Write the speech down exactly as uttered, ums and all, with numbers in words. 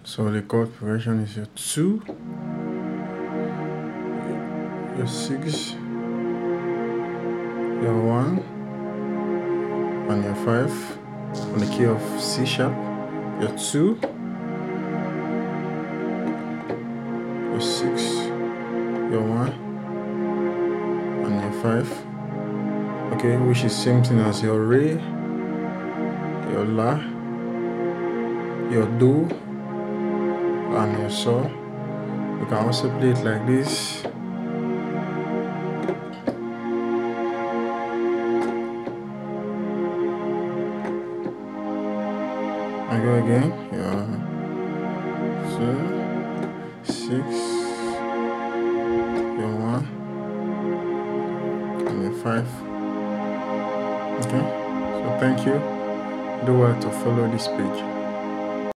So the chord progression is your two, your six, your one, and your five. On the key of C sharp, your two, your six, your one, and your five. Okay, which is same thing as your re, your la, your do, and your sol. You can also play it like this. I go again. Yeah. Two, six, your one, and your five. Okay. So thank you. Do well to follow this page.